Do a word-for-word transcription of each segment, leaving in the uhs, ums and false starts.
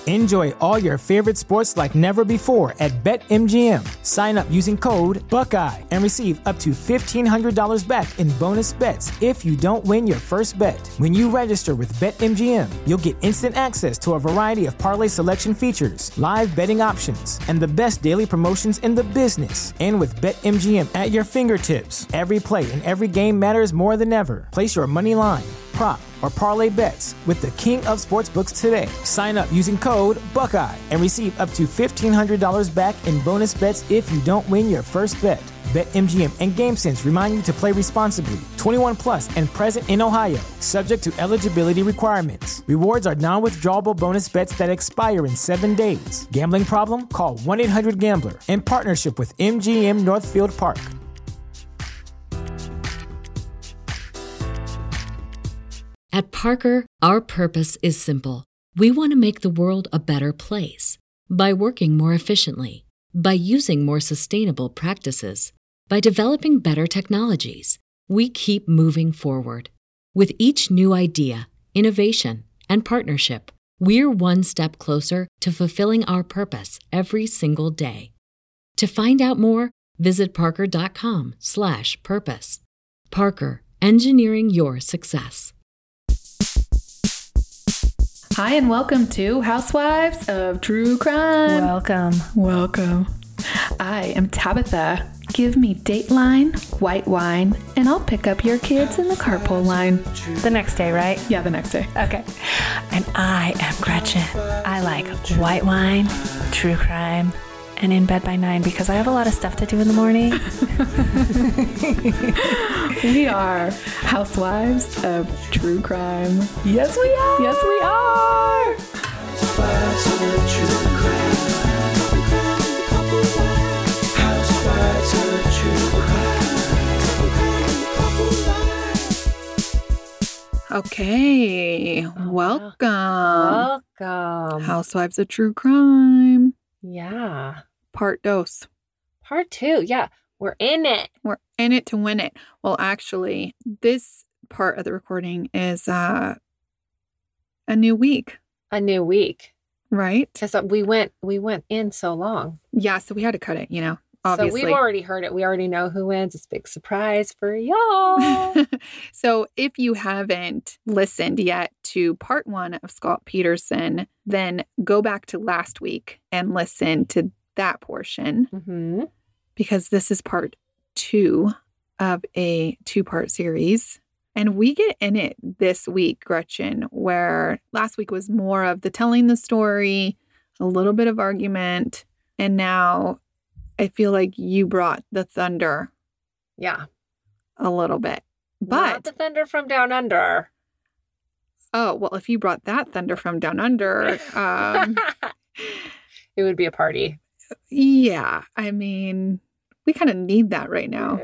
Enjoy all your favorite sports like never before at BetMGM. Sign up using code Buckeye and receive up to fifteen hundred dollars back in bonus bets if you don't win your first bet. When you register with BetMGM, you'll get instant access to a variety of parlay selection features, live betting options, and the best daily promotions in the business. And with BetMGM at your fingertips, every play and every game matters more than ever. Place your money line, prop, or parlay bets with the king of sportsbooks today. Sign up using code Buckeye and receive up to fifteen hundred dollars back in bonus bets if you don't win your first bet. BetMGM and GameSense remind you to play responsibly. twenty-one plus and present in Ohio, subject to eligibility requirements. Rewards are non-withdrawable bonus bets that expire in seven days. Gambling problem? Call one eight hundred gambler in partnership with M G M Northfield Park. At Parker, our purpose is simple. We want to make the world a better place by working more efficiently, by using more sustainable practices, by developing better technologies. We keep moving forward. With each new idea, innovation, and partnership, we're one step closer to fulfilling our purpose every single day. To find out more, visit parker.com slash purpose. Parker, engineering your success. Hi, and welcome to Housewives of True Crime. Welcome. Welcome. I am Tabitha. Give me Dateline, white wine, and I'll pick up your kids in the carpool line. The next day, right? Yeah, the next day. Okay. And I am Gretchen. I like white wine, true crime, and in bed by nine because I have a lot of stuff to do in the morning. We are Housewives of True Crime. Yes, we are. Yes, we are. Housewives of True Crime. Housewives of True Crime. Okay, welcome. Welcome. Housewives of True Crime. Yeah. Part dos. Part two. Yeah. We're in it. We're in it to win it. Well, actually, this part of the recording is uh, a new week. A new week. Right? Because we went we went in so long. Yeah, so we had to cut it, you know, obviously. So we've already heard it. We already know who wins. It's a big surprise for y'all. So if you haven't listened yet to part one of Scott Peterson, then go back to last week and listen to that portion. Mm-hmm. Because this is part two of a two-part series. And we get in it this week, Gretchen, where last week was more of the telling the story, a little bit of argument, and now I feel like you brought the thunder. Yeah. A little bit. But not the thunder from down under. Oh, well, if you brought that thunder from down under, um, it would be a party. Yeah. I mean, we kind of need that right now.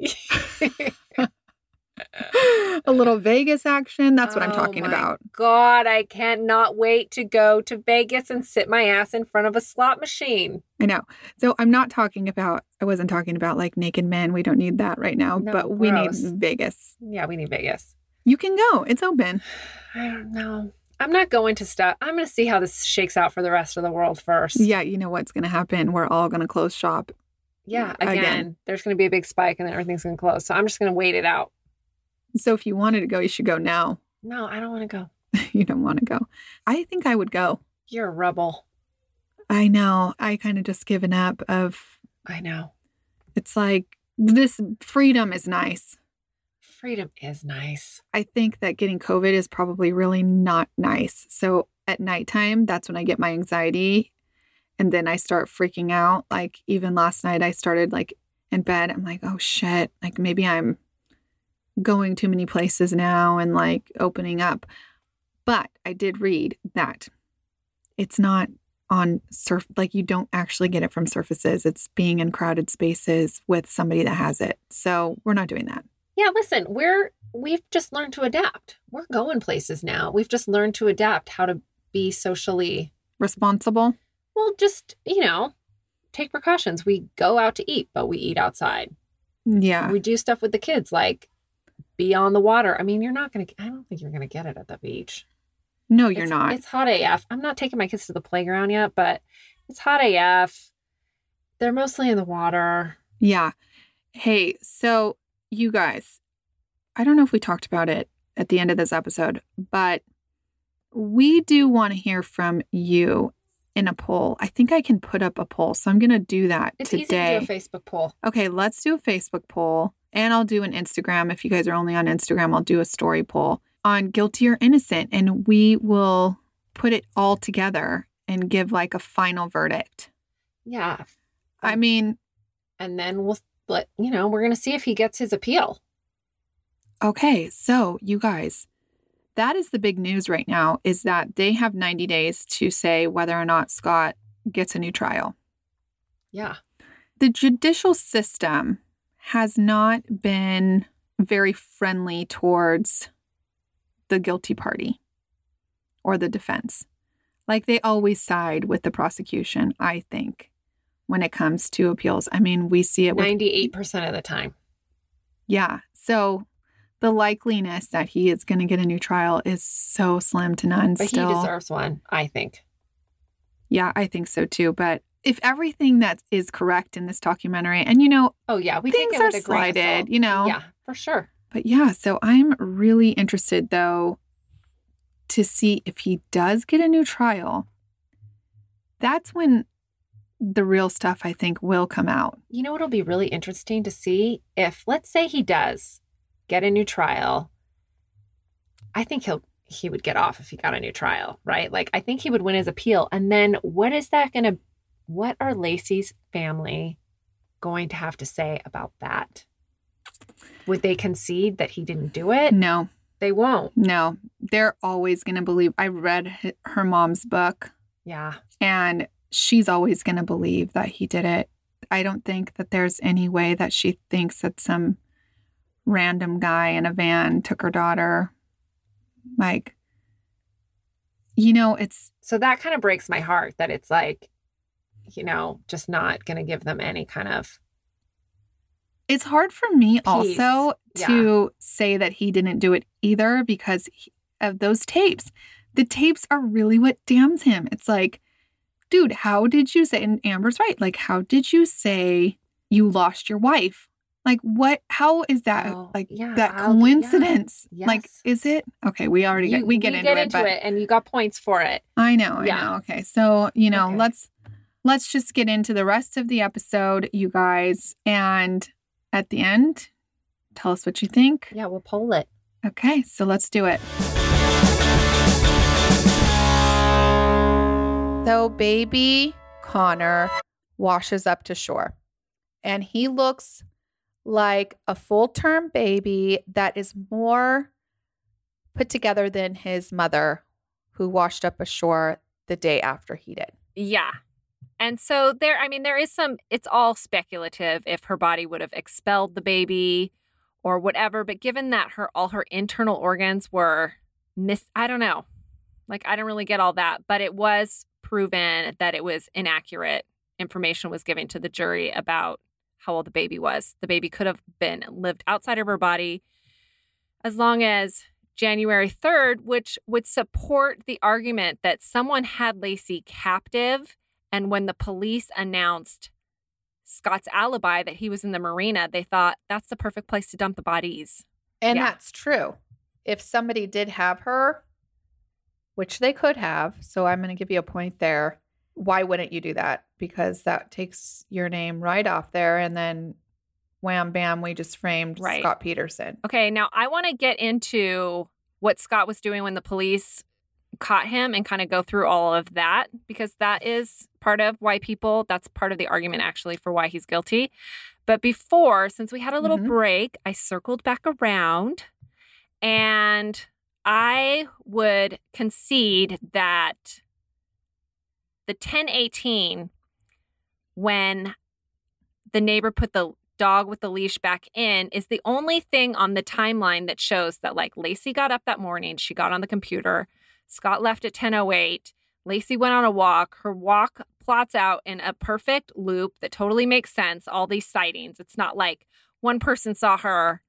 A little Vegas action. That's what I'm talking oh my about. God, I cannot wait to go to Vegas and sit my ass in front of a slot machine. I know. So I'm not talking about, I wasn't talking about like naked men. We don't need that right now, No, but we gross. need Vegas. Yeah, we need Vegas. You can go. It's open. I don't know. I'm not going to stuff. I'm going to see how this shakes out for the rest of the world first. Yeah, you know what's going to happen. We're all going to close shop. Yeah, again, again. There's going to be a big spike and then everything's going to close. So I'm just going to wait it out. So if you wanted to go, you should go now. No, I don't want to go. You don't want to go. I think I would go. You're a rebel. I know. I kind of just given up of. I know. It's like this freedom is nice. Freedom is nice. I think that getting COVID is probably really not nice. So at nighttime, that's when I get my anxiety. And then I start freaking out. Like even last night, I started like in bed. I'm like, oh shit. Like maybe I'm going too many places now and like opening up. But I did read that it's not on surf, like you don't actually get it from surfaces. It's being in crowded spaces with somebody that has it. So we're not doing that. Yeah, listen, we're we've just learned to adapt. We're going places now. We've just learned to adapt how to be socially responsible. Well, just, you know, take precautions. We go out to eat, but we eat outside. Yeah. We do stuff with the kids, like be on the water. I mean, you're not going to, I don't think you're going to get it at the beach. No, you're it's, not. It's hot A F. I'm not taking my kids to the playground yet, but it's hot A F. They're mostly in the water. Yeah. Hey, so you guys, I don't know if we talked about it at the end of this episode, but we do want to hear from you in a poll. I think I can put up a poll, so I'm going to do that it's today. It's easy to do a Facebook poll. Okay, let's do a Facebook poll, and I'll do an Instagram. If you guys are only on Instagram, I'll do a story poll on guilty or innocent, and we will put it all together and give like a final verdict. Yeah. Um, I mean, and then we'll let, you know, we're going to see if he gets his appeal. Okay, so you guys, that is the big news right now, is that they have ninety days to say whether or not Scott gets a new trial. Yeah. The judicial system has not been very friendly towards the guilty party or the defense. Like, they always side with the prosecution, I think, when it comes to appeals. I mean, we see it with ninety-eight percent of the time. Yeah. So the likeliness that he is going to get a new trial is so slim to none But still. he deserves one, I think. Yeah, I think so too. But if everything that is correct in this documentary, and you know, oh yeah, we things take it are with a grain of slighted, salt. you know. Yeah, for sure. But yeah, so I'm really interested though to see if he does get a new trial. That's when the real stuff, I think, will come out. You know, it'll be really interesting to see if, let's say he does get a new trial. I think he'll he would get off if he got a new trial, right? Like, I think he would win his appeal. And then what is that going to, what are Laci's family going to have to say about that? Would they concede that he didn't do it? No. They won't. No. They're always going to believe. I read her mom's book. Yeah. And she's always going to believe that he did it. I don't think that there's any way that she thinks that some random guy in a van took her daughter. Like, you know, it's... So that kind of breaks my heart that it's like, you know, just not going to give them any kind of... It's hard for me Peace. also Yeah. to say that he didn't do it either because he, of those tapes. The tapes are really what damns him. It's like, dude, how did you say, and Amber's right, like, how did you say you lost your wife? Like, what, how is that, Oh, like, yeah, that I'll- coincidence? yeah, Like, yes. is it? Okay, we already You- get, we get into get it, into but it, and you got points for it. I know, I Yeah. know. Okay, so, you know, Okay. let's, let's just get into the rest of the episode, you guys, and at the end, tell us what you think. Yeah, we'll poll it. Okay, so let's do it. So baby Connor washes up to shore, and he looks like a full-term baby that is more put together than his mother, who washed up ashore the day after he did. Yeah. And so there, I mean, there is some, it's all speculative if her body would have expelled the baby or whatever. But given that her, all her internal organs were mis, I don't know. Like, I don't really get all that, but it was proven that it was inaccurate. Information was given to the jury about how old the baby was. The baby could have been lived outside of her body as long as January third, which would support the argument that someone had Laci captive. And when the police announced Scott's alibi that he was in the marina, they thought that's the perfect place to dump the bodies. And Yeah. that's true. If somebody did have her, which they could have, so I'm going to give you a point there. Why wouldn't you do that? Because that takes your name right off there. And then wham, bam, we just framed Right. Scott Peterson. Okay, now I want to get into what Scott was doing when the police caught him and kind of go through all of that, because that is part of why people, that's part of the argument actually for why he's guilty. But before, since we had a little Mhm. break, I circled back around and I would concede that the ten eighteen, when the neighbor put the dog with the leash back in, is the only thing on the timeline that shows that, like, Laci got up that morning, she got on the computer, Scott left at ten oh eight, Laci went on a walk, her walk plots out in a perfect loop that totally makes sense, all these sightings. It's not like one person saw her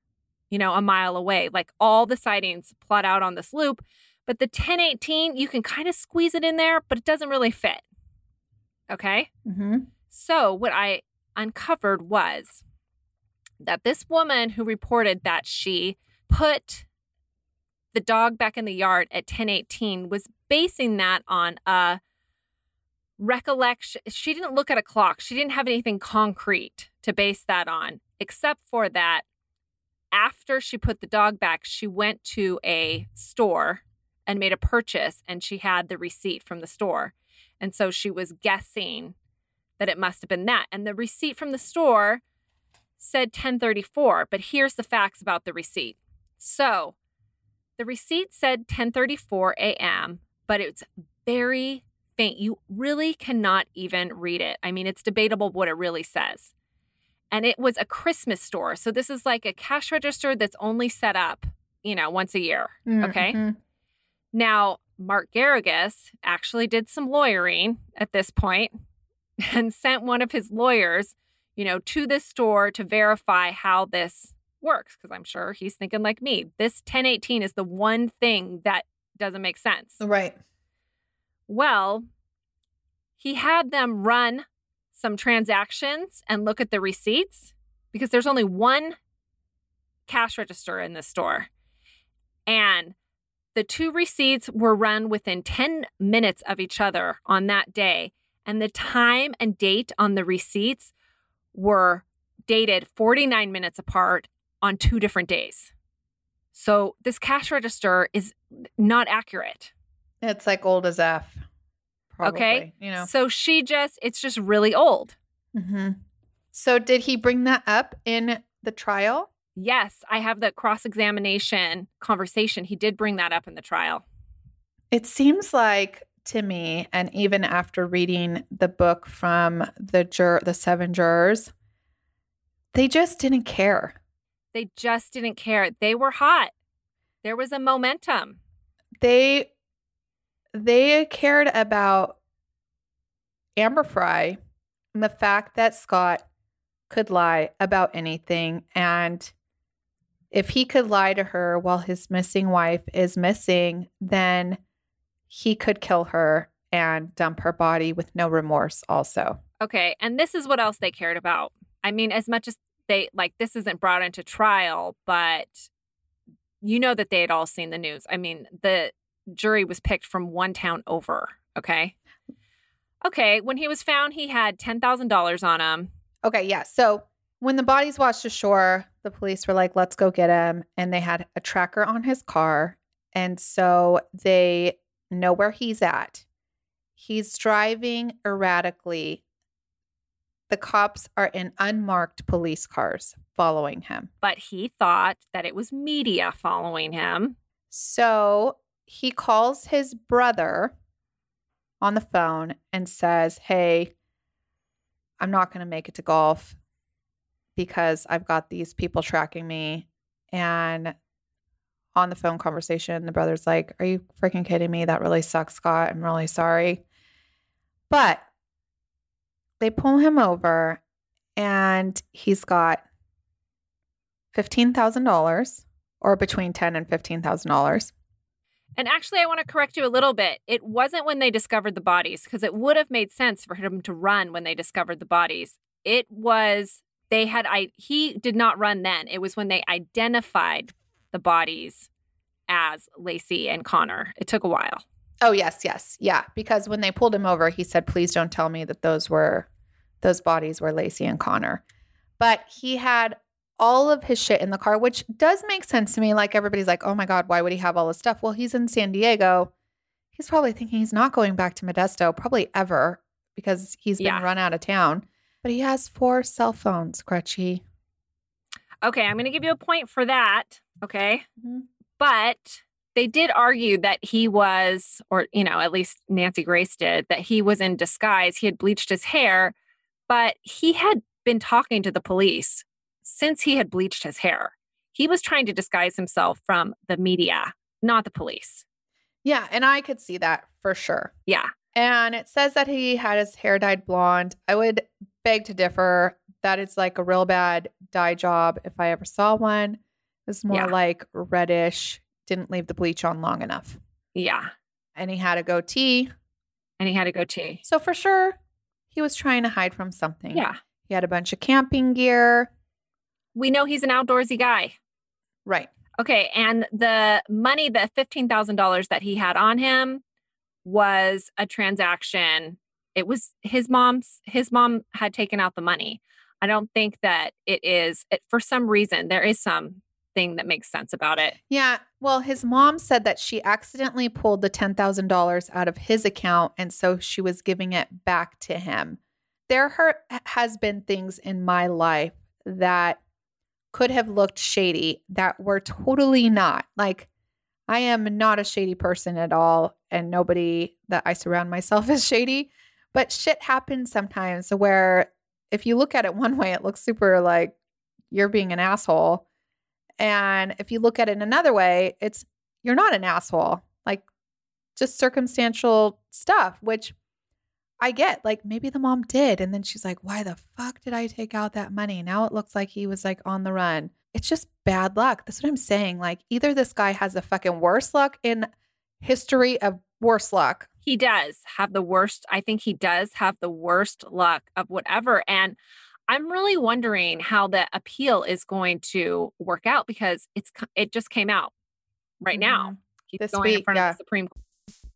you know, a mile away. Like all the sightings plot out on this loop. But the ten eighteen, you can kind of squeeze it in there, but it doesn't really fit. Okay? Mm-hmm. So what I uncovered was that this woman who reported that she put the dog back in the yard at ten eighteen was basing that on a recollection. She didn't look at a clock. She didn't have anything concrete to base that on, except for that after she put the dog back, she went to a store and made a purchase, and she had the receipt from the store. And so she was guessing that it must have been that. And the receipt from the store said ten thirty-four, but here's the facts about the receipt. So the receipt said ten thirty-four a.m., but it's very faint. You really cannot even read it. I mean, it's debatable what it really says. And it was a Christmas store. So this is like a cash register that's only set up, you know, once a year. Okay. Mm-hmm. Now, Mark Garrigus actually did some lawyering at this point and sent one of his lawyers, you know, to this store to verify how this works. Because I'm sure he's thinking like me. This ten eighteen is the one thing that doesn't make sense. Right. Well, he had them run some transactions and look at the receipts because there's only one cash register in the store. And the two receipts were run within ten minutes of each other on that day. And the time and date on the receipts were dated forty-nine minutes apart on two different days. So this cash register is not accurate. It's like old as F. Probably, okay. You know. So she just, it's just really old. Mm-hmm. So did he bring that up in the trial? Yes, I have the cross-examination conversation. He did bring that up in the trial. It seems like to me, and even after reading the book from the jur- the seven jurors, they just didn't care. They just didn't care. They were hot. There was a momentum. They they cared about Amber Frey and the fact that Scott could lie about anything. And if he could lie to her while his missing wife is missing, then he could kill her and dump her body with no remorse also. Okay. And this is what else they cared about. I mean, as much as they, like, this isn't brought into trial, but you know that they had all seen the news. I mean, the jury was picked from one town over. Okay. Okay. When he was found, he had ten thousand dollars on him. Okay. Yeah. So when the bodies washed ashore, the police were like, let's go get him. And they had a tracker on his car. And so they know where he's at. He's driving erratically. The cops are in unmarked police cars following him. But he thought that it was media following him. So he calls his brother on the phone and says, hey, I'm not going to make it to golf because I've got these people tracking me. And on the phone conversation, the brother's like, are you freaking kidding me? That really sucks, Scott. I'm really sorry. But they pull him over and he's got fifteen thousand dollars or between ten thousand dollars and fifteen thousand dollars. And actually, I want to correct you a little bit. It wasn't when they discovered the bodies, because it would have made sense for him to run when they discovered the bodies. It was, they had, I, he did not run then. It was when they identified the bodies as Lacey and Connor. It took a while. Oh, yes, yes. Yeah. Because when they pulled him over, he said, please don't tell me that those were, those bodies were Lacey and Connor. But he had all of his shit in the car, which does make sense to me. Like everybody's like, oh my God, why would he have all this stuff? Well, he's in San Diego. He's probably thinking he's not going back to Modesto, probably ever, because he's been yeah. run out of town. But he has four cell phones, Crutchy. Okay, I'm going to give you a point for that. Okay. Mm-hmm. But they did argue that he was, or, you know, at least Nancy Grace did, that he was in disguise. He had bleached his hair, but he had been talking to the police since he had bleached his hair. He was trying to disguise himself from the media, not the police. Yeah, and I could see that for sure. Yeah. And it says that he had his hair dyed blonde. I would beg to differ. That is like a real bad dye job if I ever saw one. was more Yeah. like reddish, didn't leave the bleach on long enough. Yeah. And he had a goatee. And he had a goatee. So for sure, he was trying to hide from something. Yeah. He had a bunch of camping gear. We know he's an outdoorsy guy. Right. Okay. And the money, the fifteen thousand dollars that he had on him was a transaction. It was his mom's, his mom had taken out the money. I don't think that it is, it, for some reason, there is something that makes sense about it. Yeah. Well, his mom said that she accidentally pulled the ten thousand dollars out of his account. And so she was giving it back to him. There her- has been things in my life that could have looked shady that were totally not. Like, I am not a shady person at all. And nobody that I surround myself is shady. But shit happens sometimes where if you look at it one way, it looks super like you're being an asshole. And if you look at it another way, it's you're not an asshole. Like, just circumstantial stuff, which I get. Like, maybe the mom did. And then she's like, why the fuck did I take out that money? Now it looks like he was like on the run. It's just bad luck. That's what I'm saying. Like, either this guy has the fucking worst luck in history of worst luck. He does have the worst. I think he does have the worst luck of whatever. And I'm really wondering how the appeal is going to work out because it's it just came out right now. Mm-hmm. He's This going in week, front yeah. of the Supreme Court.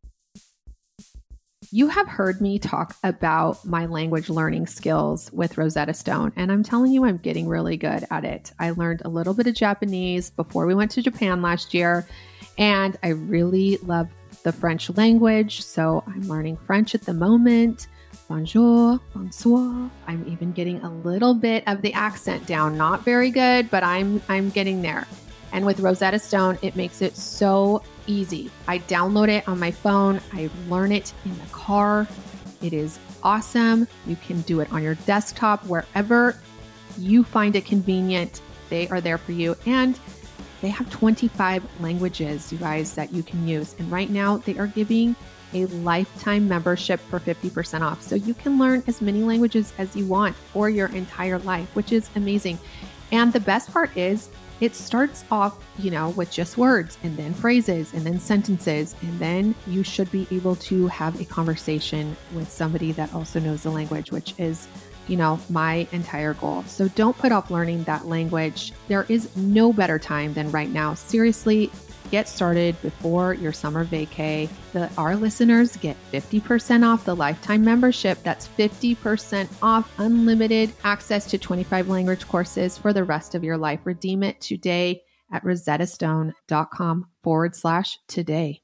You have heard me talk about my language learning skills with Rosetta Stone, and I'm telling you, I'm getting really good at it. I learned a little bit of Japanese before we went to Japan last year, and I really love the French language, so I'm learning French at the moment. Bonjour, bonsoir. I'm even getting a little bit of the accent down. Not very good, but I'm I'm getting there. And with Rosetta Stone, it makes it so easy. I download it on my phone. I learn it in the car. It is awesome. You can do it on your desktop, wherever you find it convenient. They are there for you. And they have twenty-five languages, you guys, that you can use. And right now they are giving a lifetime membership for fifty percent off. So you can learn as many languages as you want for your entire life, which is amazing. And the best part is it starts off, you know, with just words and then phrases and then sentences. And then you should be able to have a conversation with somebody that also knows the language, which is, you know, my entire goal. So don't put off learning that language. There is no better time than right now. Seriously, get started before your summer vacay. The, our listeners get fifty percent off the lifetime membership. That's fifty percent off unlimited access to twenty-five language courses for the rest of your life. Redeem it today at rosettastone.com forward slash today.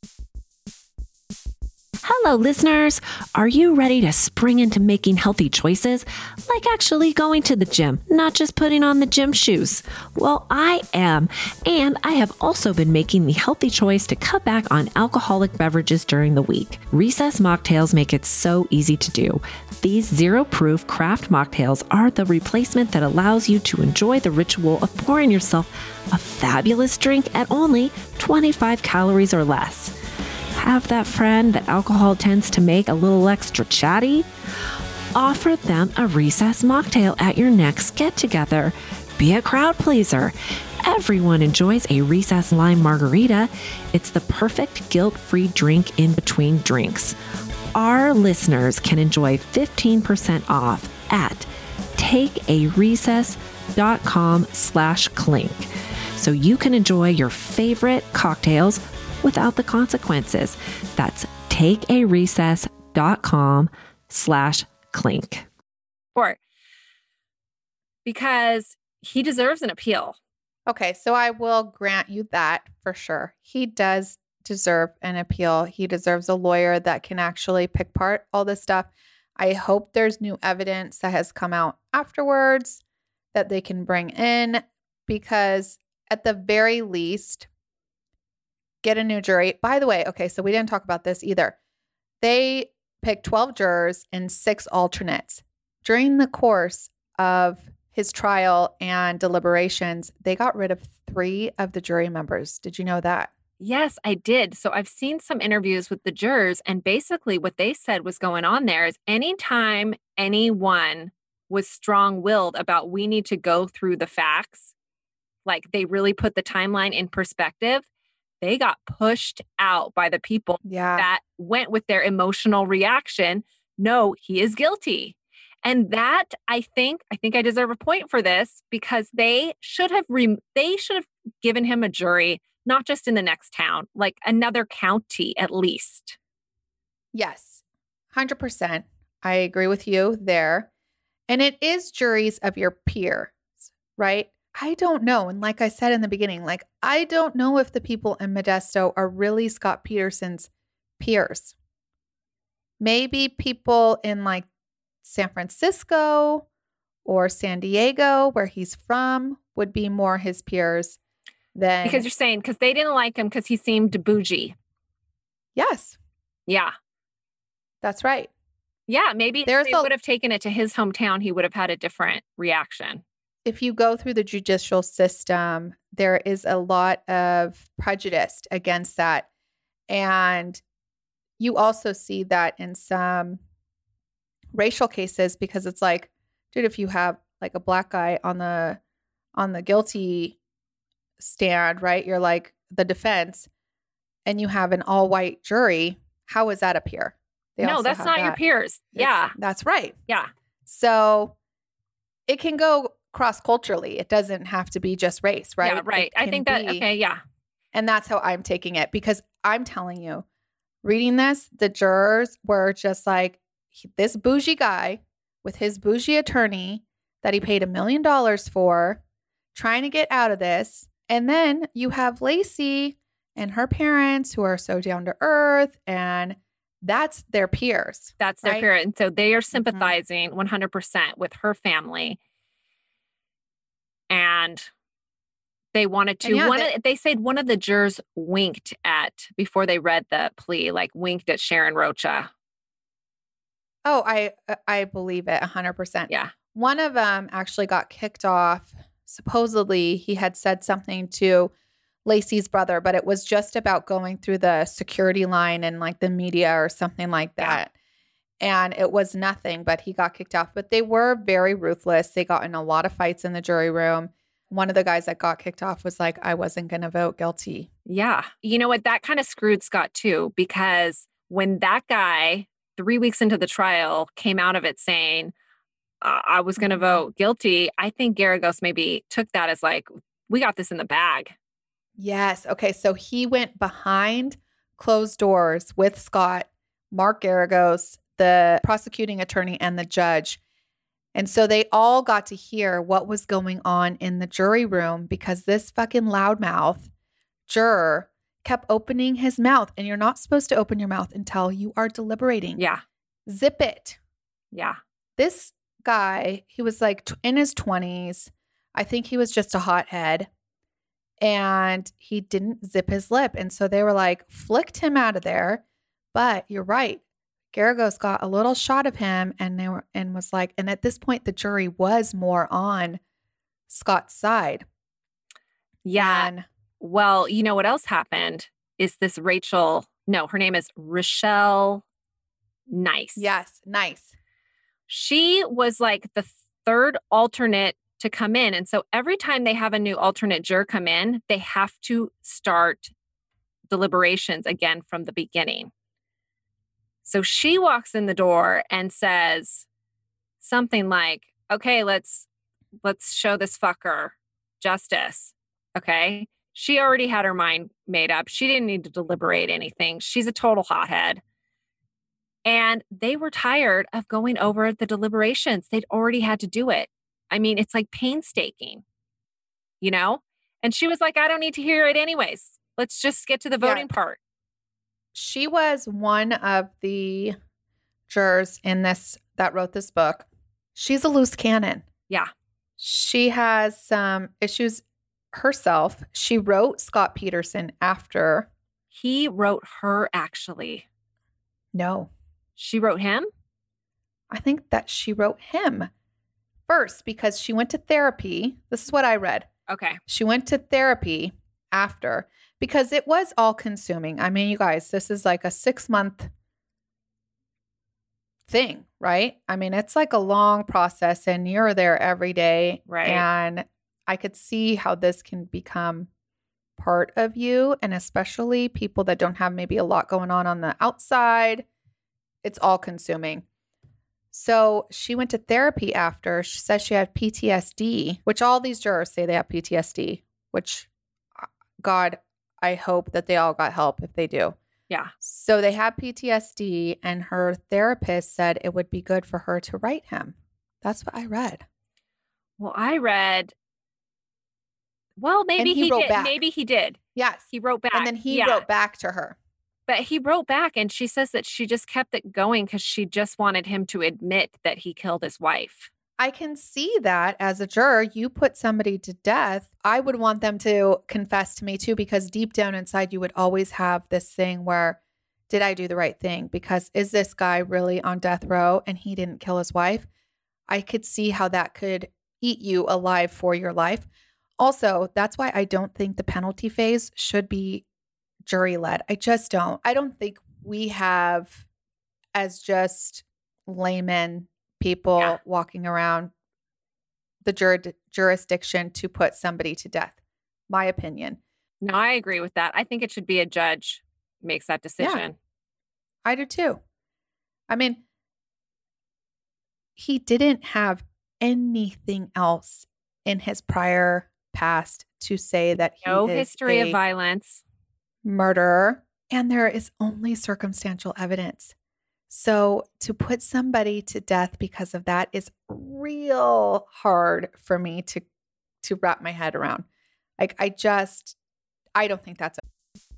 Hello, listeners. Are you ready to spring into making healthy choices? Like actually going to the gym, not just putting on the gym shoes? Well, I am. And I have also been making the healthy choice to cut back on alcoholic beverages during the week. Recess mocktails make it so easy to do. These zero-proof craft mocktails are the replacement that allows you to enjoy the ritual of pouring yourself a fabulous drink at only twenty-five calories or less. Have that friend that alcohol tends to make a little extra chatty? Offer them a recess mocktail at your next get-together. Be a crowd pleaser. Everyone enjoys a recess lime margarita. It's the perfect guilt-free drink in between drinks. Our listeners can enjoy fifteen percent off at takearecess.com slash clink. So you can enjoy your favorite cocktails without the consequences. That's takearecess.com slash clink. Or because he deserves an appeal. Okay, so I will grant you that for sure. He does deserve an appeal. He deserves a lawyer that can actually pick apart all this stuff. I hope there's new evidence that has come out afterwards that they can bring in, because at the very least, get a new jury. By the way, okay, so we didn't talk about this either. They picked twelve jurors and six alternates. During the course of his trial and deliberations, they got rid of three of the jury members. Did you know that? Yes, I did. So I've seen some interviews with the jurors, and basically what they said was going on there is anytime anyone was strong-willed about we need to go through the facts, like they really put the timeline in perspective, they got pushed out by the people Yeah. that went with their emotional reaction. No, he is guilty. And that, I think, I think I deserve a point for this because they should have, re- they should have given him a jury, not just in the next town, like another county at least. Yes, one hundred percent. I agree with you there. And it is juries of your peers, right? I don't know. And like I said in the beginning, like, I don't know if the people in Modesto are really Scott Peterson's peers. Maybe people in like San Francisco or San Diego, where he's from, would be more his peers than. Because you're saying, because they didn't like him because he seemed bougie. Yes, Yeah. that's right. Yeah. Maybe if There's they a- would have taken it to his hometown, he would have had a different reaction. If you go through the judicial system, there is a lot of prejudice against that. And you also see that in some racial cases because it's like, dude, if you have like a black guy on the on the guilty stand, right? You're like the defense and you have an all-white jury, how is that a peer? They No, also that's have not your that. peers. It's- Yeah. That's right. Yeah. So it can go cross-culturally. It doesn't have to be just race, right? Yeah, right. It I can think that, be- okay, yeah. And that's how I'm taking it because I'm telling you, reading this, the jurors were just like, he- this bougie guy with his bougie attorney that he paid a million dollars for, trying to get out of this. And then you have Lacey and her parents who are so down to earth, and that's their peers. That's their right? peer. And so they are sympathizing one hundred percent with her family. And they wanted to, And yeah, one they- of, they said one of the jurors winked at, before they read the plea, like winked at Sharon Rocha. Oh, I I believe it one hundred percent. Yeah. One of them actually got kicked off. Supposedly, he had said something to Lacey's brother, but it was just about going through the security line and like the media or something like that. And it was nothing, but he got kicked off. But they were very ruthless. They got in a lot of fights in the jury room. One of the guys that got kicked off was like, I wasn't going to vote guilty. Yeah. You know what? That kind of screwed Scott too, because when that guy, three weeks into the trial, came out of it saying, uh, I was going to vote guilty, I think Garagos maybe took that as like, we got this in the bag. Yes. Okay. So he went behind closed doors with Scott, Mark Garagos, the prosecuting attorney, and the judge. And so they all got to hear what was going on in the jury room because this fucking loudmouth juror kept opening his mouth. And you're not supposed to open your mouth until you are deliberating. Yeah. Zip it. Yeah. This guy, he was like t- in his twenties. I think he was just a hothead. And he didn't zip his lip. And so they were like, flicked him out of there. But you're right. Garagos got a little shot of him and they were and was like, and at this point the jury was more on Scott's side. Yeah. And Well, you know what else happened is this Rachel, no, her name is Rochelle Nice. yes, nice. She was like the third alternate to come in. And so every time they have a new alternate juror come in, they have to start deliberations again from the beginning. So she walks in the door and says something like, okay, let's let's show this fucker justice. Okay. She already had her mind made up. She didn't need to deliberate anything. She's a total hothead. And they were tired of going over the deliberations. They'd already had to do it. I mean, it's like painstaking, you know? And she was like, I don't need to hear it anyways. Let's just get to the voting Yeah. part. She was one of the jurors in this that wrote this book. She's a loose cannon. Yeah. She has some issues herself. She wrote Scott Peterson after. He wrote her, actually. No, She wrote him? I think that she wrote him first because she went to therapy. This is what I read. Okay. She went to therapy after because it was all consuming. I mean, you guys, this is like a six month thing, right? I mean, it's like a long process and you're there every day. Right. And I could see how this can become part of you, and especially people that don't have maybe a lot going on on the outside. It's all consuming. So she went to therapy after. She says she had P T S D, which all these jurors say they have P T S D, which God, I hope that they all got help if they do. Yeah. So they have P T S D, and her therapist said it would be good for her to write him. That's what I read. Well, I read, well, maybe he he, wrote did. back. Maybe he did. Yes. He wrote back. And then he yeah. wrote back to her. But he wrote back, and she says that she just kept it going because she just wanted him to admit that he killed his wife. I can see that as a juror. You put somebody to death. I would want them to confess to me too, because deep down inside, you would always have this thing where, did I do the right thing? Because is this guy really on death row and he didn't kill his wife? I could see how that could eat you alive for your life. Also, that's why I don't think the penalty phase should be jury led. I just don't. I don't think we have, as just laymen, people yeah. walking around the jur- jurisdiction to put somebody to death. My opinion. No, I agree with that. I think it should be a judge makes that decision. Yeah, I do too. I mean, he didn't have anything else in his prior past to say that he no is history a of violence, murderer, and there is only circumstantial evidence. So to put somebody to death because of that is real hard for me to to wrap my head around. Like, I just, I don't think that's a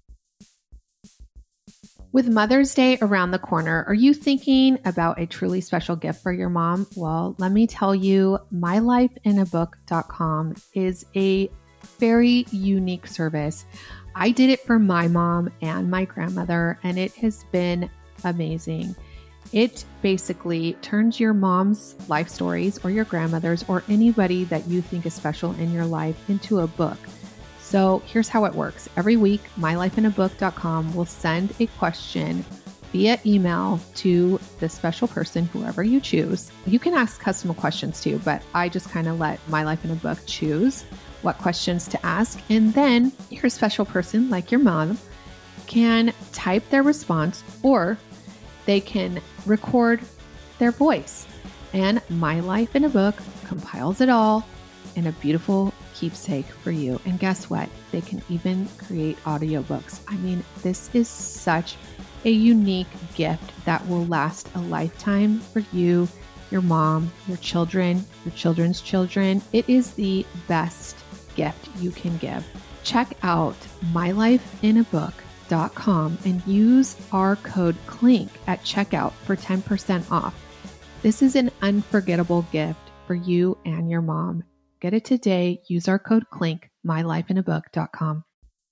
With Mother's Day around the corner, are you thinking about a truly special gift for your mom? Well, let me tell you, my life in a book dot com is a very unique service. I did it for my mom and my grandmother, and it has been amazing. It basically turns your mom's life stories or your grandmother's or anybody that you think is special in your life into a book. So here's how it works. Every week, my life in a book dot com will send a question via email to the special person, whoever you choose. You can ask custom questions too, but I just kind of let My Life in a Book choose what questions to ask. And then your special person, like your mom, can type their response, or they can record their voice. And My Life in a Book compiles it all in a beautiful keepsake for you. And guess what? They can even create audiobooks. I mean, this is such a unique gift that will last a lifetime for you, your mom, your children, your children's children. It is the best gift you can give. Check out My Life in a Book dot com and use our code CLINK at checkout for ten percent off. This is an unforgettable gift for you and your mom. Get it today. Use our code CLINK, my life in a book dot com.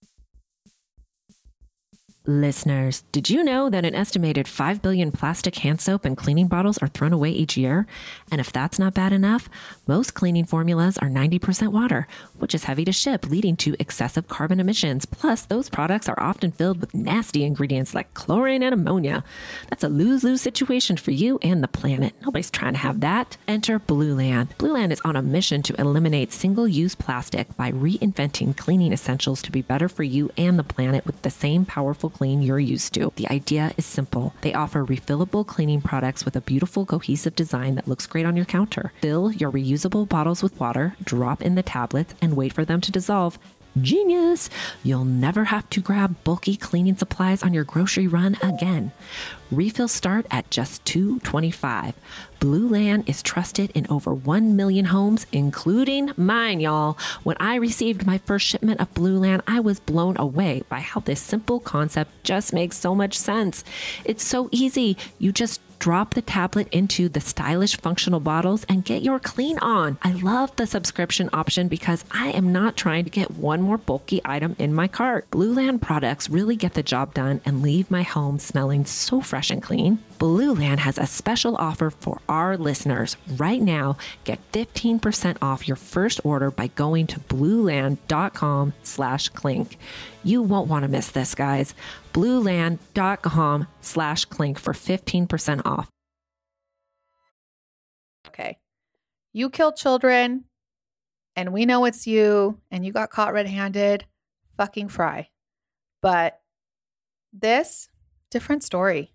Listeners, did you know that an estimated five billion plastic hand soap and cleaning bottles are thrown away each year? And if that's not bad enough, most cleaning formulas are ninety percent water, which is heavy to ship, leading to excessive carbon emissions. Plus, those products are often filled with nasty ingredients like chlorine and ammonia. That's a lose-lose situation for you and the planet. Nobody's trying to have that. Enter Blueland. Blueland is on a mission to eliminate single-use plastic by reinventing cleaning essentials to be better for you and the planet with the same powerful clean you're used to. The idea is simple. They offer refillable cleaning products with a beautiful cohesive design that looks great on your counter. Fill your reusable bottles with water, drop in the tablets, and wait for them to dissolve. Genius! You'll never have to grab bulky cleaning supplies on your grocery run again. Refills start at just two dollars and twenty-five cents. Blueland is trusted in over one million homes, including mine, y'all. When I received my first shipment of Blueland, I was blown away by how this simple concept just makes so much sense. It's so easy. You just drop the tablet into the stylish functional bottles and get your clean on. I love the subscription option because I am not trying to get one more bulky item in my cart. Blueland products really get the job done and leave my home smelling so fresh and clean. Blueland has a special offer for our listeners. Right now, get fifteen percent off your first order by going to blueland.com slash clink. You won't want to miss this, guys. blueland.com slash clink for fifteen percent off. Okay. You kill children and we know it's you and you got caught red-handed, fucking fry. But this, different story.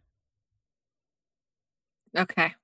Okay.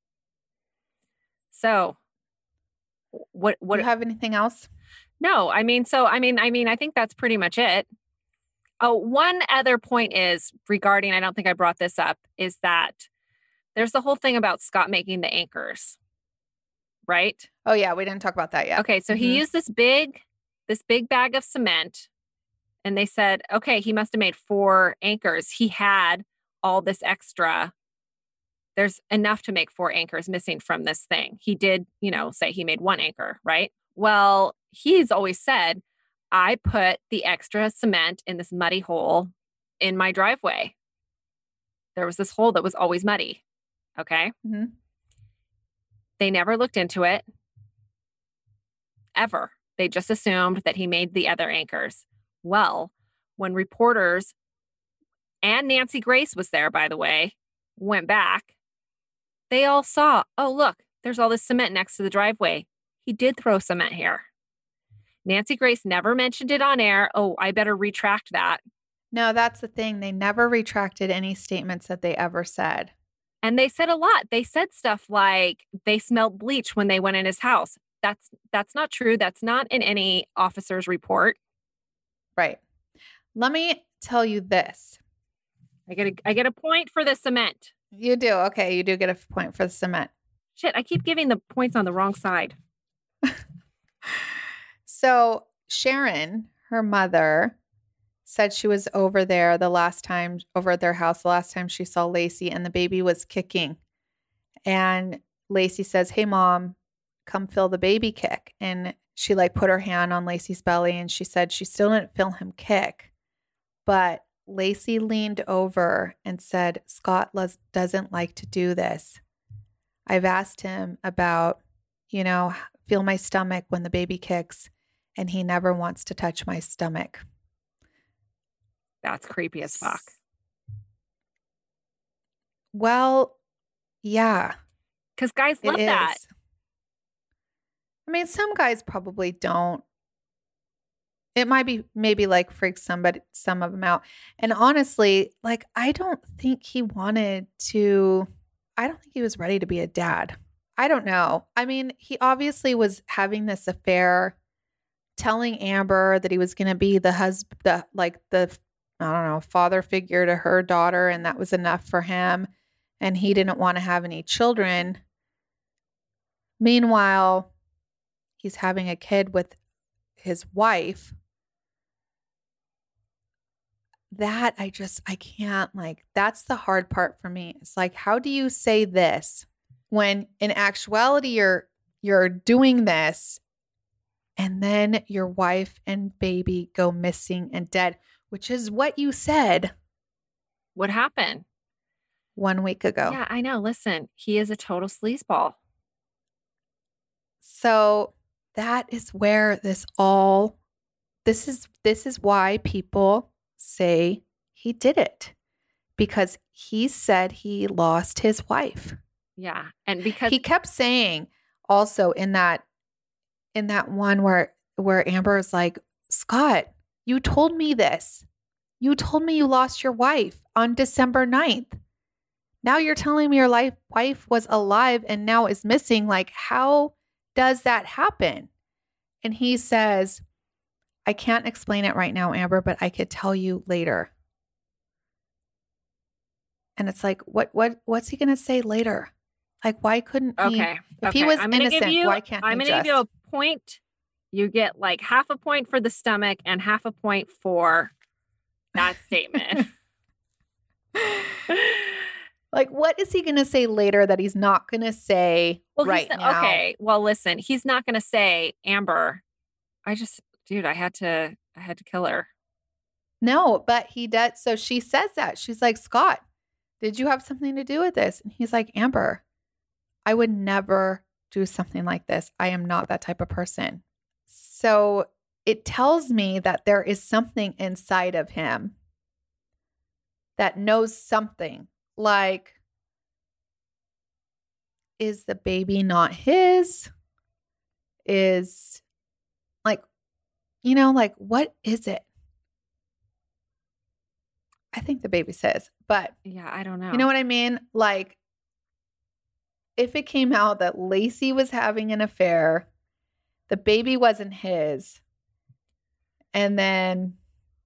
So what what Do you have anything else? No, I mean, so I mean, I mean, I think that's pretty much it. Oh, one other point is regarding, I don't think I brought this up, is that there's the whole thing about Scott making the anchors, right? Oh yeah, we didn't talk about that yet. Okay, so Mhm. he used this big, this big bag of cement, and they said, okay, he must have made four anchors. He had all this extra. There's enough to make four anchors missing from this thing. He did, you know, say he made one anchor, right? Well, he's always said, I put the extra cement in this muddy hole in my driveway. There was this hole that was always muddy. Okay. Mhm. They never looked into it. Ever. They just assumed that he made the other anchors. Well, when reporters, and Nancy Grace was there, by the way, went back, they all saw, oh, look, there's all this cement next to the driveway. He did throw cement here. Nancy Grace never mentioned it on air. Oh, I better retract that. No, that's the thing. They never retracted any statements that they ever said. And they said a lot. They said stuff like they smelled bleach when they went in his house. That's that's not true. That's not in any officer's report. Right. Let me tell you this. I get a, I get a point for the cement. You do. Okay, you do get a point for the cement. Shit, I keep giving the points on the wrong side. So Sharon, her mother, said she was over there the last time, over at their house, the last time she saw Lacey, and the baby was kicking. And Lacey says, hey, Mom, come feel the baby kick. And she like put her hand on Lacey's belly, and she said she still didn't feel him kick. But Lacey leaned over and said, Scott les- doesn't like to do this. I've asked him about, you know, feel my stomach when the baby kicks, and he never wants to touch my stomach. That's creepy as fuck. Well, yeah. Because guys love it that. is. I mean, some guys probably don't. It might be maybe like freak somebody, some of them out. And honestly, like, I don't think he wanted to, I don't think he was ready to be a dad. I don't know. I mean, he obviously was having this affair, telling Amber that he was going to be the husband, the, like the, I don't know, father figure to her daughter. And that was enough for him. And he didn't want to have any children. Meanwhile, he's having a kid with his wife. That I just, I can't like, that's the hard part for me. It's like, how do you say this when in actuality you're, you're doing this and then your wife and baby go missing and dead, which is what you said. What happened? One week ago. Yeah, I know. Listen, he is a total sleazeball. So that is where this all, this is, this is why people say he did it, because he said he lost his wife. Yeah. And because he kept saying also in that, in that one where, where Amber's like, Scott, you told me this. You told me you lost your wife on December ninth. Now you're telling me your life, wife was alive and now is missing. Like, how does that happen? And he says, I can't explain it right now, Amber, but I could tell you later. And it's like, what, what, what's he going to say later? Like, why couldn't he? Okay. If okay. he was I'm gonna innocent, give you, why can't I'm he gonna just? give you a point. You get like half a point for the stomach and half a point for that statement. Like, what is he going to say later that he's not going to say well, right he's, now? Okay. Well, listen, he's not going to say, Amber, I just, dude, I had to, I had to kill her. No, but he does. So she says that. She's like, Scott, did you have something to do with this? And he's like, Amber, I would never do something like this. I am not that type of person. So it tells me that there is something inside of him that knows something. Like, is the baby not his? Is you know, like, what is it? I think the baby says, but Yeah, I don't know. you know what I mean? Like, if it came out that Lacey was having an affair, the baby wasn't his, and then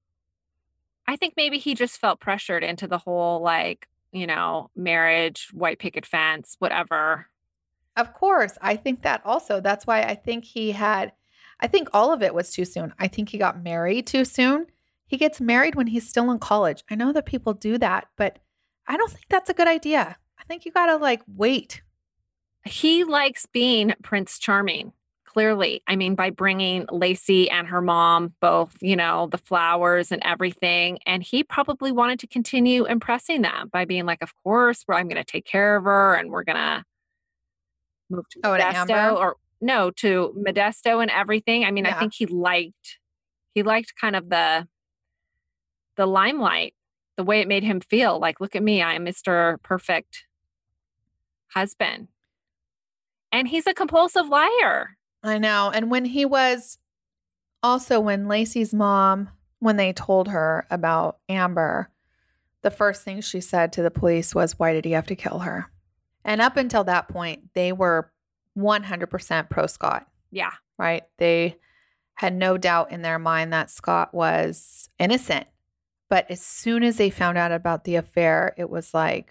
I think maybe he just felt pressured into the whole, like, you know, marriage, white picket fence, whatever. of course, I think that also. That's why I think he had, I think all of it was too soon. I think he got married too soon. He gets married when he's still in college. I know that people do that, but I don't think that's a good idea. I think you got to like wait. He likes being Prince Charming, clearly. I mean, by bringing Lacey and her mom both, you know, the flowers and everything. And he probably wanted to continue impressing them by being like, of course, well, I'm going to take care of her and we're going to move to Oh, to Modesto Amber? or no, to Modesto and everything. I mean, I Yeah. think he liked, he liked kind of the, the limelight, the way it made him feel like, look at me, I'm Mister Perfect husband. And he's a compulsive liar. I know. And when he was also, when Lacey's mom, when they told her about Amber, the first thing she said to the police was, why did he have to kill her? And up until that point, they were one hundred percent pro Scott, Yeah. right? They had no doubt in their mind that Scott was innocent. But as soon as they found out about the affair, it was like,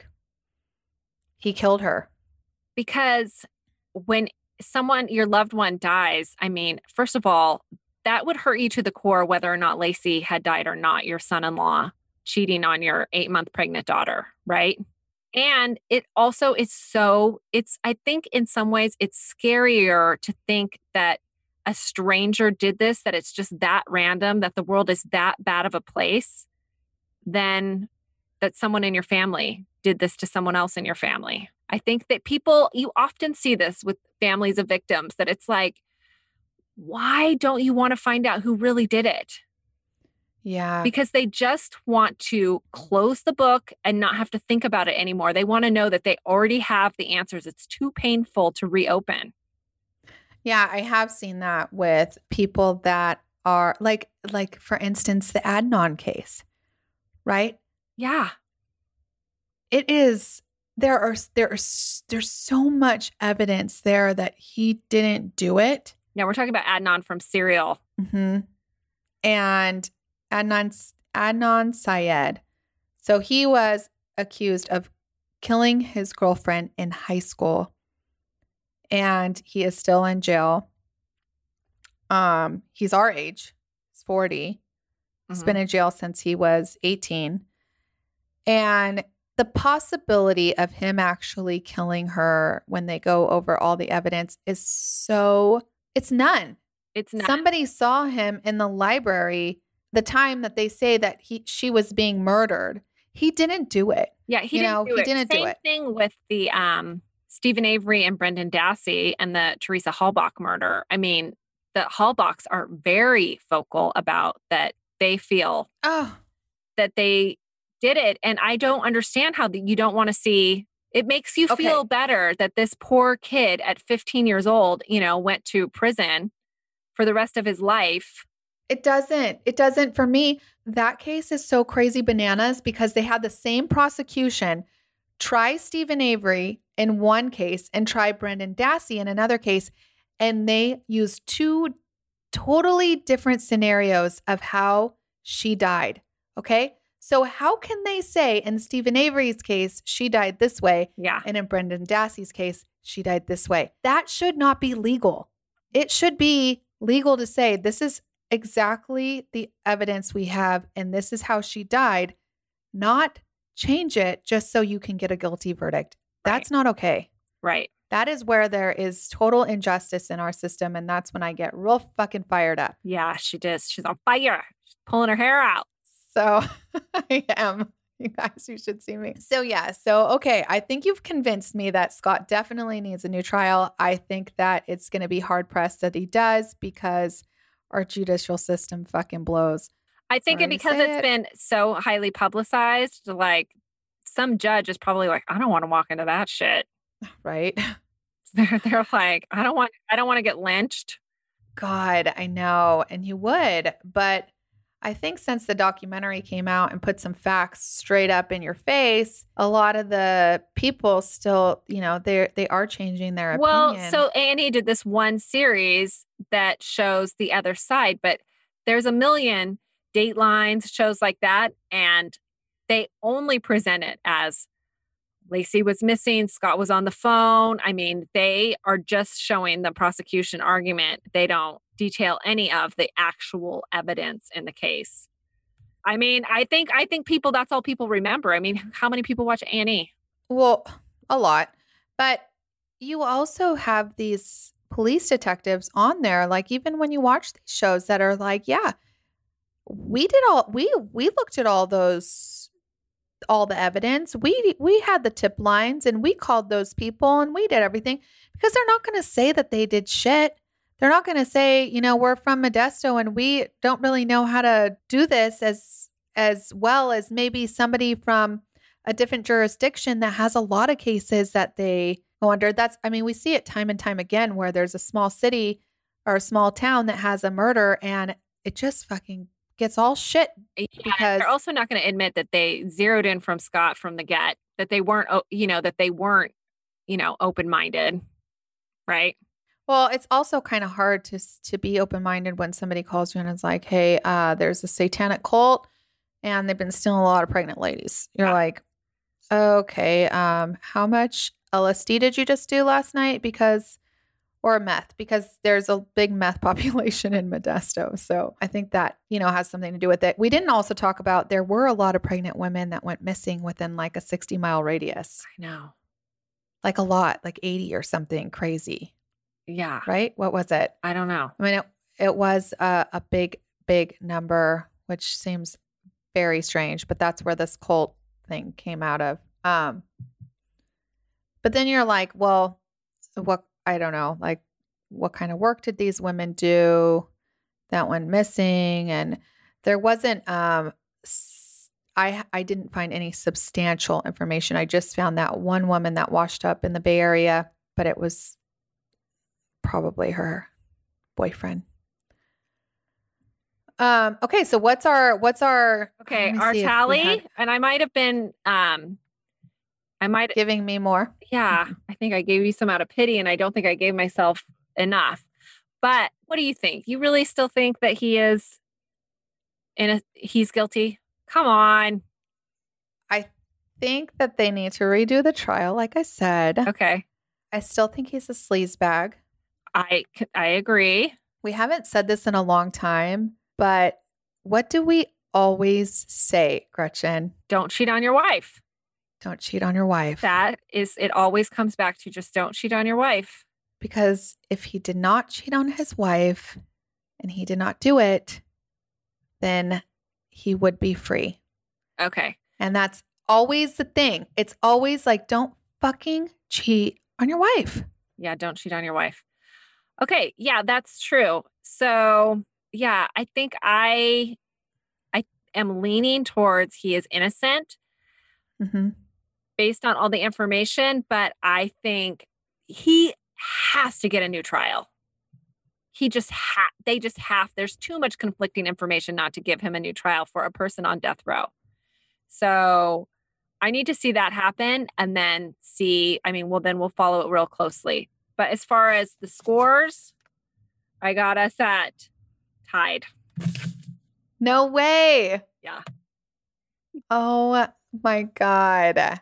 he killed her. Because when someone, your loved one dies, I mean, first of all, that would hurt you to the core, whether or not Lacey had died or not, your son-in-law cheating on your eight month pregnant daughter. Right. And it also is so, it's, I think in some ways it's scarier to think that a stranger did this, that it's just that random, that the world is that bad of a place, than that someone in your family did this to someone else in your family. I think that people, you often see this with families of victims, that it's like, why don't you want to find out who really did it? Yeah. Because they just want to close the book and not have to think about it anymore. They want to know that they already have the answers. It's too painful to reopen. Yeah, I have seen that with people that are like, like for instance, the Adnan case, right? Yeah. It is, there are, there are, there's so much evidence there that he didn't do it. Yeah, we're talking about Adnan from Serial. Mm-hmm. And Adnan, Adnan Syed. So he was accused of killing his girlfriend in high school. And he is still in jail. Um, he's our age. He's forty. He's Mhm. been in jail since he was eighteen. And the possibility of him actually killing her when they go over all the evidence is so, it's none. It's not. Somebody saw him in the library the time that they say that he she was being murdered. He didn't do it. Yeah, he you didn't know, do he it. didn't do Same it. thing with the um, Stephen Avery and Brendan Dassey and the Teresa Halbach murder. I mean, the Halbachs are very vocal about that. They feel Oh, that they did it. And I don't understand how the, you don't want to see, it makes you Okay. feel better that this poor kid at fifteen years old, you know, went to prison for the rest of his life. it doesn't. It doesn't for me. That case is so crazy bananas because they had the same prosecution try Stephen Avery in one case and try Brendan Dassey in another case. And they used two totally different scenarios of how she died. Okay. So how can they say in Stephen Avery's case, she died this way, Yeah. and in Brendan Dassey's case, she died this way? That should not be legal. It should be legal to say this is exactly the evidence we have, and this is how she died, not change it just so you can get a guilty verdict. That's not okay. Right. That is where there is total injustice in our system, and that's when I get real fucking fired up. Yeah, she does. She's on fire. She's pulling her hair out. So I am. You guys, you should see me. So yeah, so okay, I think you've convinced me that Scott definitely needs a new trial. I think that it's going to be hard pressed that he does because our judicial system fucking blows. I think Sorry it to because say it's it. been so highly publicized, like some judge is probably like, I don't want to walk into that shit. Right? They're, they're like, I don't want, I don't want to get lynched. God, I know. And you would. But I think since the documentary came out and put some facts straight up in your face, a lot of the people still, you know, they they are changing their Well, opinion. so A and E did this one series that shows the other side, but there's a million Datelines, shows like that, and they only present it as Lacey was missing, Scott was on the phone. I mean, they are just showing the prosecution argument. They don't detail any of the actual evidence in the case. I mean, I think I think people, that's all people remember. I mean, how many people watch A and E? Well, a lot. But you also have these police detectives on there. Like, even when you watch these shows that are like, yeah, we did all, we, we looked at all those, all the evidence. We, we had the tip lines and we called those people and we did everything, because they're not going to say that they did shit. They're not going to say, you know, we're from Modesto and we don't really know how to do this as, as well as maybe somebody from a different jurisdiction that has a lot of cases that they go under. That's, I mean, we see it time and time again where there's a small city or a small town that has a murder and it just fucking gets all shit. Yeah, because they're also not going to admit that they zeroed in from Scott from the get, that they weren't, you know, that they weren't, you know, open-minded, right? Well, it's also kind of hard to to be open-minded when somebody calls you and is like, hey, uh, there's a satanic cult and they've been stealing a lot of pregnant ladies. You're Yeah. like, okay, um, how much L S D did you just do last night? Because, or meth, because there's a big meth population in Modesto. So I think that, you know, has something to do with it. We didn't also talk about, there were a lot of pregnant women that went missing within like a sixty mile radius, I know. like a lot, like eighty or something crazy, Yeah. right? What was it? I don't know. I mean, it, it was a, a big, big number, which seems very strange, but that's where this cult thing came out of. Um, but then you're like, well, what, I don't know, like what kind of work did these women do that went missing? And there wasn't, um, s- I, I didn't find any substantial information. I just found that one woman that washed up in the Bay Area, but it was probably her boyfriend. Um, okay. So what's our, what's our, Okay, let me our see if we tally, had- and I might have been, um, I might, giving me more. yeah, I think I gave you some out of pity, and I don't think I gave myself enough. But what do you think? You really still think that he is in a, he's guilty? Come on. I think that they need to redo the trial. Like I said, Okay. I still think he's a sleazebag. I, c- I agree. We haven't said this in a long time, but what do we always say, Gretchen? Don't cheat on your wife. Don't cheat on your wife. That is, it always comes back to just don't cheat on your wife. Because if he did not cheat on his wife and he did not do it, then he would be free. Okay. And that's always the thing. It's always like, don't fucking cheat on your wife. Yeah, don't cheat on your wife. Okay, yeah, that's true. So, yeah, I think I I am leaning towards he is innocent Mm-hmm. based on all the information, but I think he has to get a new trial. He just ha they just have, there's too much conflicting information not to give him a new trial for a person on death row. So, I need to see that happen and then see, I mean, well, then we'll follow it real closely. But as far as the scores, I got us at tied. No way. Yeah. Oh my God.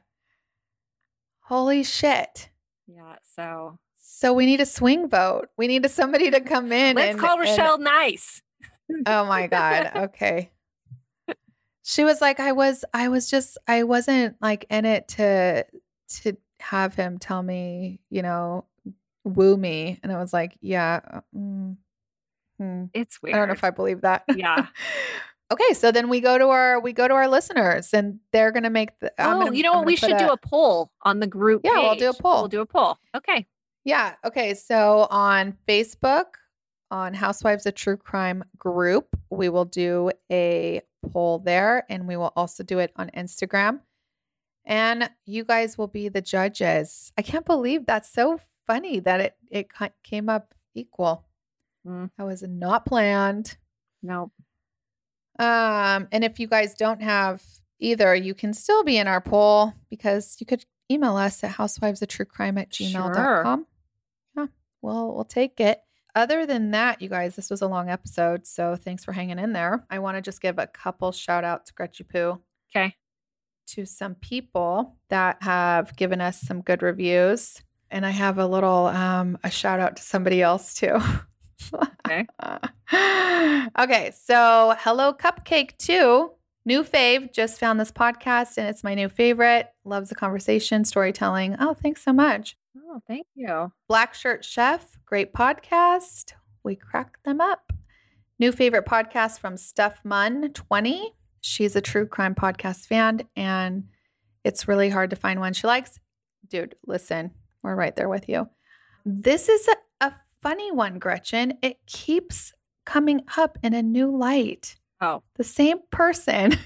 Holy shit. Yeah. So So we need a swing vote. We need somebody to come in. let's and, call and- Rochelle nice. oh my God. Okay. She was like, I was, I was just, I wasn't like in it to, to have him tell me, you know, woo me. And I was like, yeah. Mm, hmm. It's weird. I don't know if I believe that. Yeah. Okay. So then we go to our, we go to our listeners and they're going to make the, I'm Oh, gonna- you know I'm what? gonna We put should do a poll on the group. Yeah, we'll do a page. poll. We'll do a poll. Okay. Yeah. Okay. So on Facebook, on Housewives of True Crime group, we will do a poll there and we will also do it on Instagram. And you guys will be the judges. I can't believe that's so funny that it, it ki- came up equal. Mm. That was not planned. Nope. Um, and if you guys don't have either, you can still be in our poll because you could email us at housewivesatruecrime at gmail dot com. Sure. Yeah, well, we'll take it. Other than that, you guys, this was a long episode, so thanks for hanging in there. I want to just give a couple shout outs, Gretchy Poo. Okay. To some people that have given us some good reviews. And I have a little, um, a shout out to somebody else too. Okay. Okay. So Hello Cupcake two, new fave, just found this podcast and it's my new favorite. Loves the conversation, storytelling. Oh, thanks so much. Oh, thank you. Black Shirt Chef, great podcast. We crack them up. New favorite podcast from Stuff Mun twenty. She's a true crime podcast fan and it's really hard to find one she likes. Dude, listen, we're right there with you. This is a, a funny one, Gretchen. It keeps coming up in a new light. Oh. The same person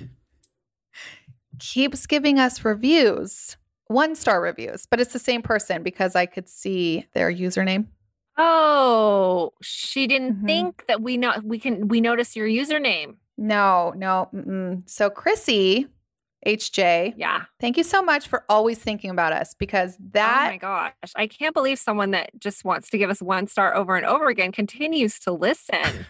keeps giving us reviews, one-star reviews, but it's the same person because I could see their username. Oh, she didn't Mhm. think that we know we can we notice your username. No, no. Mm-mm. So Chrissy, H J, Yeah. thank you so much for always thinking about us because Oh that my gosh. I can't believe someone that just wants to give us one star over and over again continues to listen.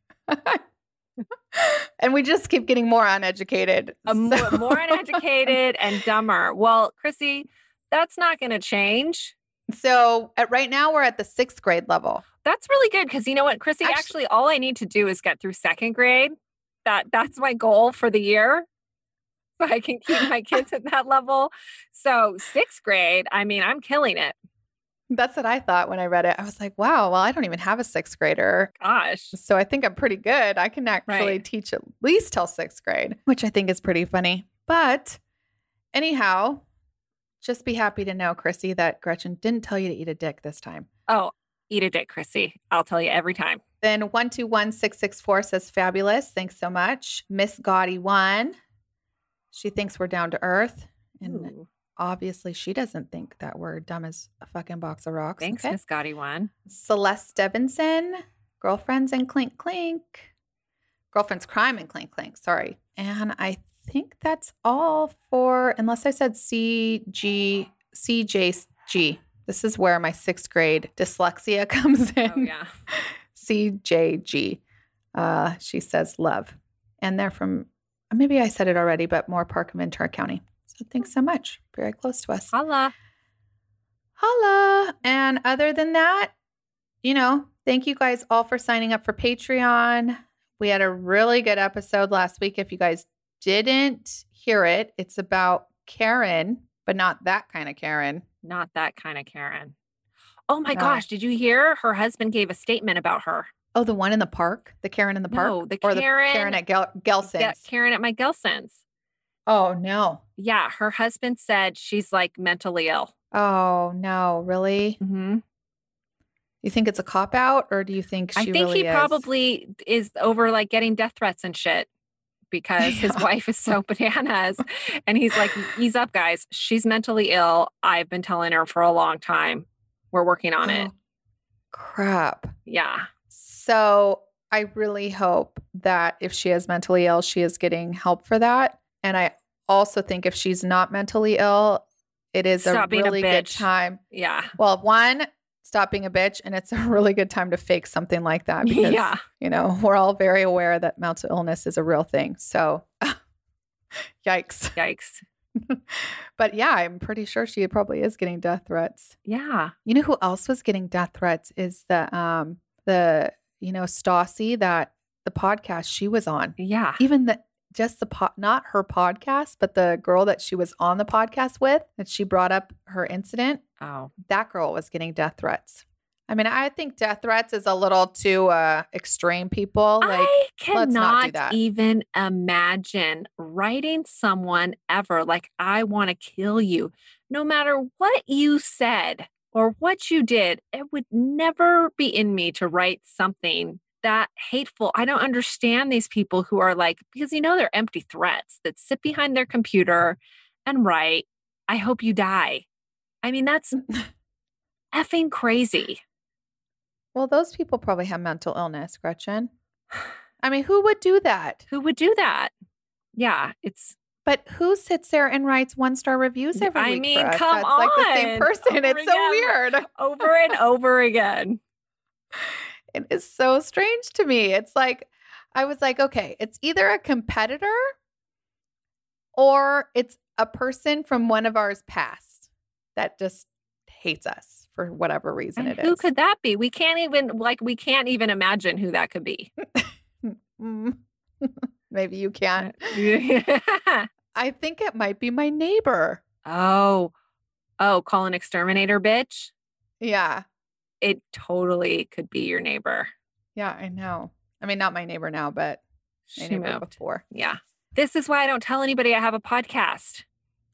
and we just keep getting more uneducated. A more, So- more uneducated and dumber. Well, Chrissy, that's not going to change. So at right now we're at the sixth grade level. That's really good because you know what, Chrissy, Actu- actually, all I need to do is get through second grade. That that's my goal for the year. So I can keep my kids at that level. So sixth grade, I mean, I'm killing it. That's what I thought when I read it. I was like, wow, well, I don't even have a sixth grader. Gosh. So I think I'm pretty good. I can actually Right. teach at least till sixth grade, which I think is pretty funny. But anyhow, just be happy to know, Chrissy, that Gretchen didn't tell you to eat a dick this time. Oh, eat a dick, Chrissy. I'll tell you every time. Then one two one six six four says fabulous. Thanks so much. Miss Gaudy one. She thinks we're down to earth. And Ooh, obviously she doesn't think that we're dumb as a fucking box of rocks. thanks, okay? Miss Gotti one. Celeste Stevenson. Girlfriends and Clink Clink. Girlfriends Crime and Clink Clink. Sorry. And I think that's all for, unless I said C G, C J G. This is where my sixth grade dyslexia comes in. Oh, yeah. C J G. Uh, she says love. And they're from, maybe I said it already, but Moore Park, Ventura County. So thanks so much. Very close to us. Holla. Holla. And other than that, you know, thank you guys all for signing up for Patreon. We had a really good episode last week. If you guys didn't hear it, it's about Karen, but not that kind of Karen. Not that kind of Karen. Oh my Oh. gosh. Did you hear? Her husband gave a statement about her. Oh, the one in the park? The Karen in the park? No, the or Karen- the Karen at Gel- Gelson's? Yeah, Karen at my Gelson's. Oh, no. Yeah. Her husband said she's like mentally ill. Oh, no. Really? Mm-hmm. You think it's a cop out or do you think she I think really he is? probably is over like getting death threats and shit because his Yeah. wife is so bananas. And he's like, ease up, guys. She's mentally ill. I've been telling her for a long time. We're working on it. Oh, crap. Yeah. So I really hope that if she is mentally ill, she is getting help for that. And I also think if she's not mentally ill, it is Stop a being a really good bitch. time. Yeah. Well, one, stop being a bitch. And it's a really good time to fake something like that because, Yeah. you know, we're all very aware that mental illness is a real thing. So yikes. Yikes. But yeah, I'm pretty sure she probably is getting death threats. Yeah. You know who else was getting death threats is the, um, the, you know, Stassi, that the podcast she was on. Yeah. Even the just the po- not her podcast, but the girl that she was on the podcast with, that she brought up her incident, Oh. that girl was getting death threats. I mean, I think death threats is a little too uh, extreme, people. Like, I let's not do cannot that. even imagine writing someone ever like, I want to kill you. No matter what you said or what you did, it would never be in me to write something that hateful. I don't understand these people who are like, because you know, they're empty threats that sit behind their computer and write, I hope you die. I mean, that's effing crazy. Well, those people probably have mental illness, Gretchen. I mean, who would do that? Who would do that? Yeah, it's. But who sits there and writes one-star reviews every I week mean, for us? come That's on. like the same person. Over It's so weird. Over and over again. It is so strange to me. It's like, I was like, okay, it's either a competitor or it's a person from one of ours past that just hates us for whatever reason And it who is. could that be? We can't even, like, we can't even imagine who that could be. Mm. Maybe you can. Yeah. I think it might be my neighbor. Oh, oh, call an exterminator, bitch. Yeah. It totally could be your neighbor. Yeah, I know. I mean, not my neighbor now, but my She neighbor moved. before. Yeah. This is why I don't tell anybody I have a podcast.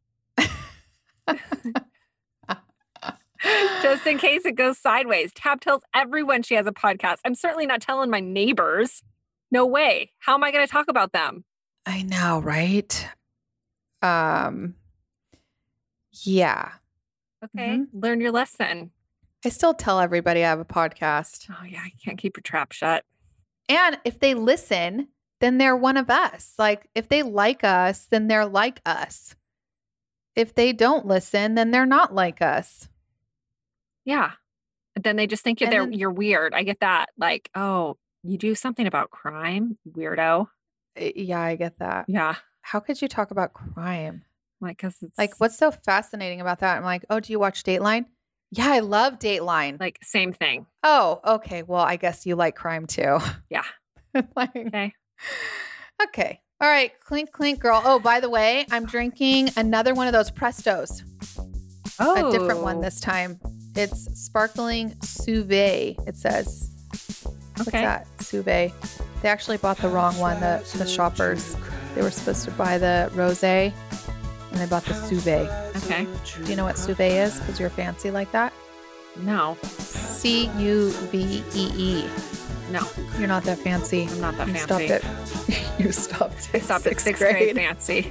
Just in case it goes sideways. Tab tells everyone she has a podcast. I'm certainly not telling my neighbors. No way. How am I going to talk about them? I know, right? Um, yeah. Okay. Mhm. Learn your lesson. I still tell everybody I have a podcast. Oh, yeah. I can't keep your trap shut. And if they listen, then they're one of us. Like, if they like us, then they're like us. If they don't listen, then they're not like us. Yeah. But then they just think you're, And they're, then- you're weird. I get that. Like, oh, you do something about crime? Weirdo. Uh, Yeah, I get that. Yeah. How could you talk about crime? Like, because it's Like, what's so fascinating about that? I'm like, oh, do you watch Dateline? Yeah, I love Dateline. like same thing. Oh, okay. Well, I guess you like crime too. Yeah. Like, Okay. okay. All right. Clink, clink, girl. Oh, by the way, I'm drinking another one of those Prestos. Oh, A different one this time. It's sparkling Suvé, it says. What's Okay. that? Suvé. They actually bought the wrong one, the, the shoppers. They were supposed to buy the rosé, and they bought the Suvé. Okay. Do you know what Suvé is? Because you're fancy like that? No. C U V E E. No. You're not that fancy. I'm not that you fancy. Stopped it. You stopped I at stopped at sixth grade fancy.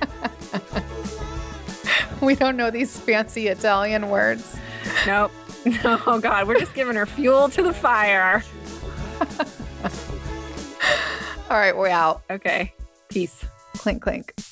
We don't know these fancy Italian words. Nope. No, oh God, we're just giving her fuel to the fire. All right, we're out. Okay. Peace. Clink, clink.